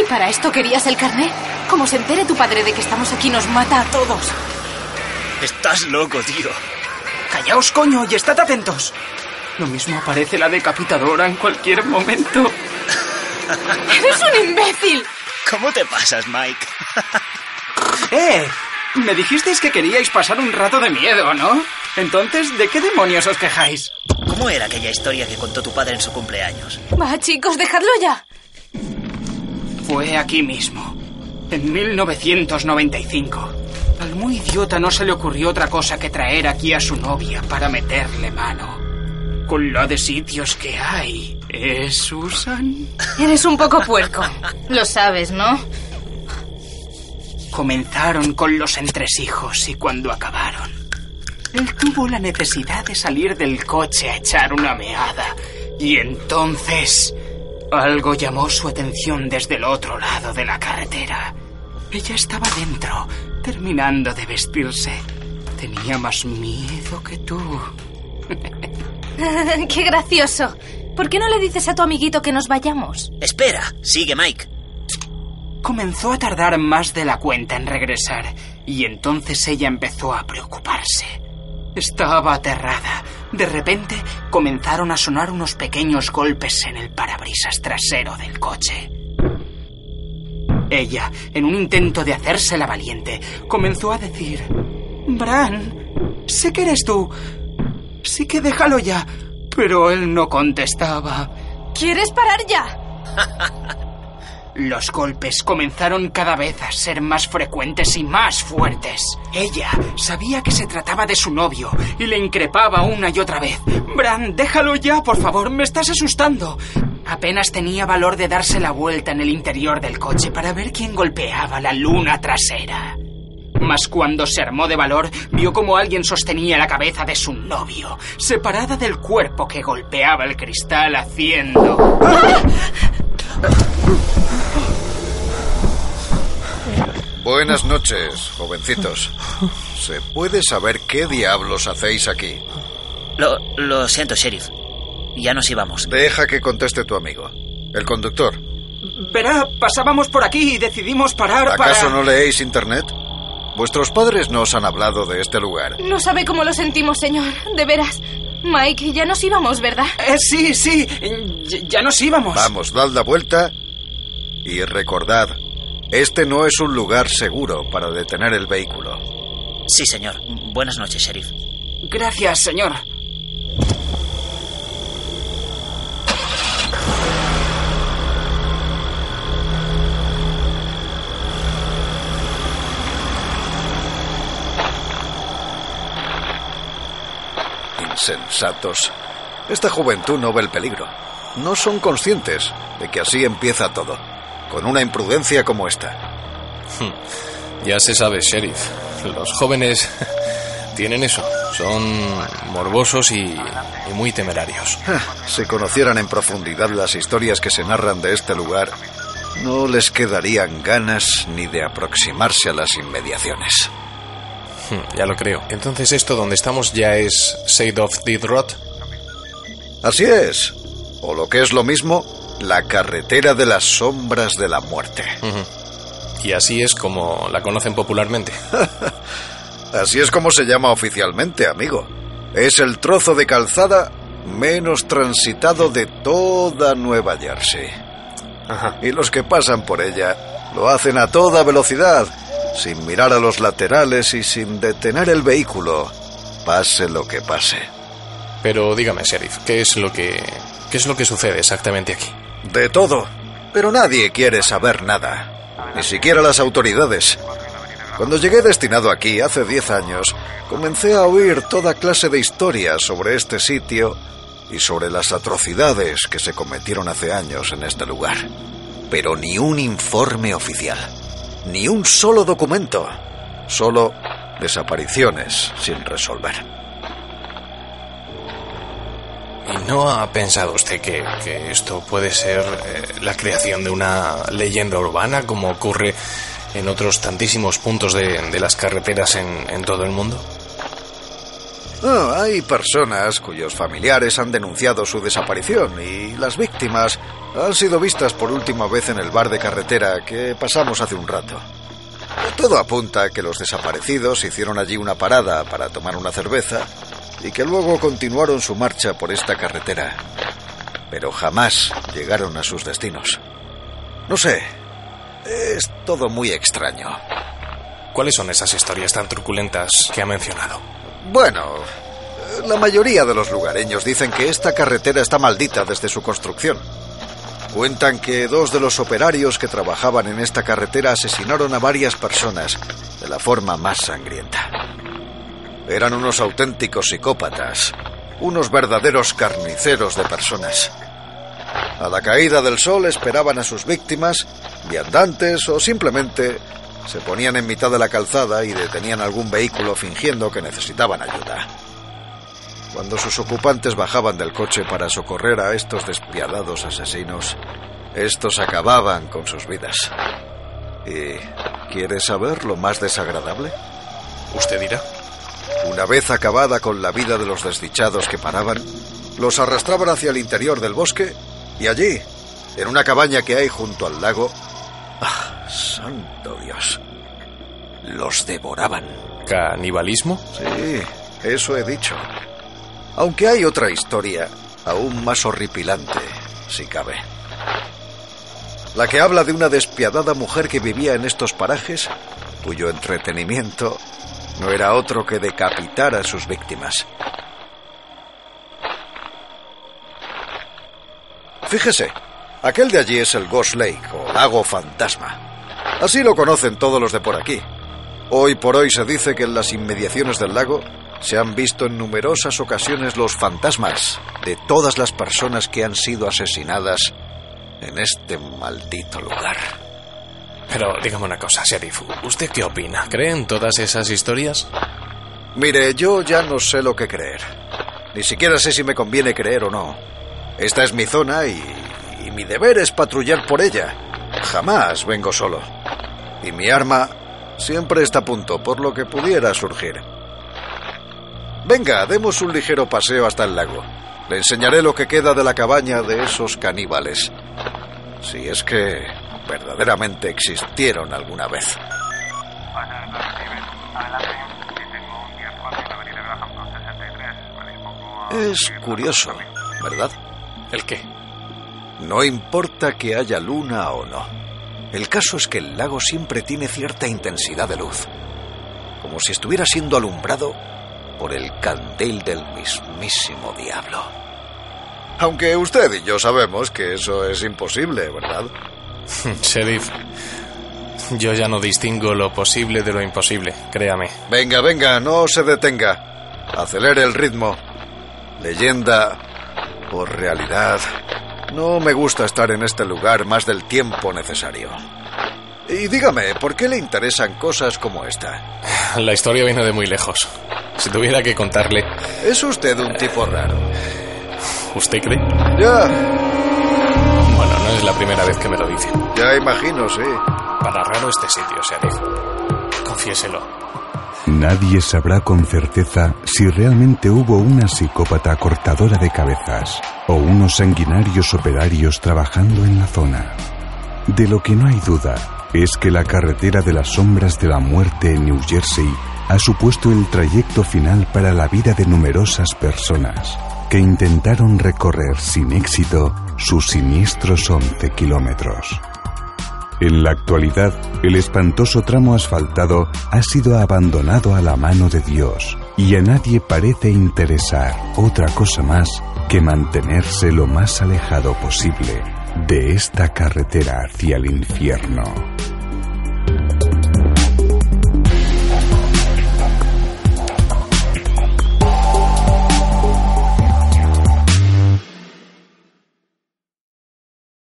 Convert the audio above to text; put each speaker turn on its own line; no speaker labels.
para esto querías el carné? Como se entere tu padre de que estamos aquí, nos mata a todos.
Estás loco, tío.
Callaos, coño, y estad atentos. Lo mismo aparece la decapitadora en cualquier momento.
¡Eres un imbécil!
¿Cómo te pasas, Mike?
Me dijisteis que queríais pasar un rato de miedo, ¿no? Entonces, ¿de qué demonios os quejáis?
¿Cómo era aquella historia que contó tu padre en su cumpleaños?
Va, chicos, dejadlo ya.
Fue aquí mismo, en 1995. Al muy idiota no se le ocurrió otra cosa que traer aquí a su novia para meterle mano. Con la de sitios que hay, Susan?
Eres un poco puerco. Lo sabes, ¿no?
Comenzaron con los entresijos y cuando acabaron, él tuvo la necesidad de salir del coche a echar una meada. Y entonces, algo llamó su atención desde el otro lado de la carretera. Ella estaba dentro, terminando de vestirse. Tenía más miedo que tú.
¡Qué gracioso! ¿Por qué no le dices a tu amiguito que nos vayamos?
Espera, sigue, Mike.
Comenzó a tardar más de la cuenta en regresar, y entonces ella empezó a preocuparse. Estaba aterrada. De repente comenzaron a sonar unos pequeños golpes en el parabrisas trasero del coche. Ella, en un intento de hacerse la valiente, comenzó a decir: Bran, sé que eres tú. Sí que déjalo ya. Pero él no contestaba.
¿Quieres parar ya?
Los golpes comenzaron cada vez a ser más frecuentes y más fuertes. Ella sabía que se trataba de su novio y le increpaba una y otra vez. Bran, déjalo ya, por favor, me estás asustando. Apenas tenía valor de darse la vuelta en el interior del coche para ver quién golpeaba la luna trasera. Mas cuando se armó de valor, vio como alguien sostenía la cabeza de su novio, separada del cuerpo que golpeaba el cristal haciendo...
Buenas noches, jovencitos. ¿Se puede saber qué diablos hacéis aquí?
Lo siento, sheriff. Ya nos íbamos.
Deja que conteste tu amigo. El conductor.
Verá, pasábamos por aquí y decidimos parar para...
¿Acaso no leéis internet? Vuestros padres no os han hablado de este lugar.
No sabe cómo lo sentimos, señor. De veras. Mike, ya nos íbamos, ¿verdad?
Sí, ya nos íbamos.
Vamos, dad la vuelta y recordad, este no es un lugar seguro para detener el vehículo.
Sí, señor. Buenas noches, sheriff.
Gracias, señor.
Insensatos. Esta juventud no ve el peligro. No son conscientes de que así empieza todo, con una imprudencia como esta.
Ya se sabe, sheriff. Los jóvenes tienen eso. Son morbosos y muy temerarios.
Si conocieran en profundidad las historias que se narran de este lugar, no les quedarían ganas ni de aproximarse a las inmediaciones.
Ya lo creo. Entonces, ¿esto donde estamos ya es Shade of Death Road?
Así es. O lo que es lo mismo, la carretera de las sombras de la muerte.
Y así es como la conocen popularmente.
Así es como se llama oficialmente, amigo. Es el trozo de calzada menos transitado de toda Nueva Jersey. Y los que pasan por ella lo hacen a toda velocidad, sin mirar a los laterales y sin detener el vehículo, pase lo que pase.
Pero dígame, sheriff, ¿qué es lo que sucede exactamente aquí?
De todo, pero nadie quiere saber nada, ni siquiera las autoridades. Cuando llegué destinado aquí hace 10 años, comencé a oír toda clase de historias sobre este sitio y sobre las atrocidades que se cometieron hace años en este lugar. Pero ni un informe oficial. Ni un solo documento, solo desapariciones sin resolver.
¿Y no ha pensado usted que esto puede ser la creación de una leyenda urbana, como ocurre en otros tantísimos puntos de las carreteras en todo el mundo?
Hay personas cuyos familiares han denunciado su desaparición y las víctimas han sido vistas por última vez en el bar de carretera que pasamos hace un rato. Todo apunta a que los desaparecidos hicieron allí una parada para tomar una cerveza y que luego continuaron su marcha por esta carretera, pero jamás llegaron a sus destinos. No sé, es todo muy extraño.
¿Cuáles son esas historias tan truculentas que ha mencionado?
Bueno, la mayoría de los lugareños dicen que esta carretera está maldita desde su construcción. Cuentan que 2 de los operarios que trabajaban en esta carretera asesinaron a varias personas de la forma más sangrienta. Eran unos auténticos psicópatas, unos verdaderos carniceros de personas. A la caída del sol esperaban a sus víctimas, viandantes o simplemente se ponían en mitad de la calzada y detenían algún vehículo fingiendo que necesitaban ayuda. Cuando sus ocupantes bajaban del coche para socorrer a estos despiadados asesinos, estos acababan con sus vidas. ¿Y quiere saber lo más desagradable?
¿Usted dirá?
Una vez acabada con la vida de los desdichados que paraban, los arrastraban hacia el interior del bosque y allí, en una cabaña que hay junto al lago, ¡santo Dios!, los devoraban.
¿Canibalismo?
Sí, eso he dicho. Aunque hay otra historia, aún más horripilante, si cabe. La que habla de una despiadada mujer que vivía en estos parajes, cuyo entretenimiento no era otro que decapitar a sus víctimas. Fíjese, aquel de allí es el Ghost Lake, o lago fantasma. Así lo conocen todos los de por aquí. Hoy por hoy se dice que en las inmediaciones del lago se han visto en numerosas ocasiones los fantasmas de todas las personas que han sido asesinadas en este maldito lugar.
Pero dígame una cosa, sheriff, ¿usted qué opina? ¿Cree en todas esas historias?
Mire, yo ya no sé lo que creer. Ni siquiera sé si me conviene creer o no. Esta es mi zona y mi deber es patrullar por ella. Jamás vengo solo. Y mi arma siempre está a punto por lo que pudiera surgir. Venga, demos un ligero paseo hasta el lago. Le enseñaré lo que queda de la cabaña de esos caníbales. Si es que verdaderamente existieron alguna vez. Es curioso, ¿verdad?
¿El qué?
No importa que haya luna o no. El caso es que el lago siempre tiene cierta intensidad de luz, como si estuviera siendo alumbrado por el candil del mismísimo diablo. Aunque usted y yo sabemos que eso es imposible, ¿verdad?
Sheriff, yo ya no distingo lo posible de lo imposible, créame.
Venga, venga, no se detenga. Acelere el ritmo. Leyenda o realidad, no me gusta estar en este lugar más del tiempo necesario. Y dígame, ¿por qué le interesan cosas como esta?
La historia viene de muy lejos. Si tuviera que contarle...
Es usted un tipo raro.
¿Usted cree?
Ya.
Bueno, no es la primera vez que me lo dice.
Ya imagino, sí.
Para raro este sitio, sheriff. Confiéselo.
Nadie sabrá con certeza si realmente hubo una psicópata cortadora de cabezas o unos sanguinarios operarios trabajando en la zona. De lo que no hay duda es que la carretera de las sombras de la muerte en New Jersey ha supuesto el trayecto final para la vida de numerosas personas que intentaron recorrer sin éxito sus siniestros 11 kilómetros. En la actualidad, el espantoso tramo asfaltado ha sido abandonado a la mano de Dios y a nadie parece interesar otra cosa más que mantenerse lo más alejado posible de esta carretera hacia el infierno.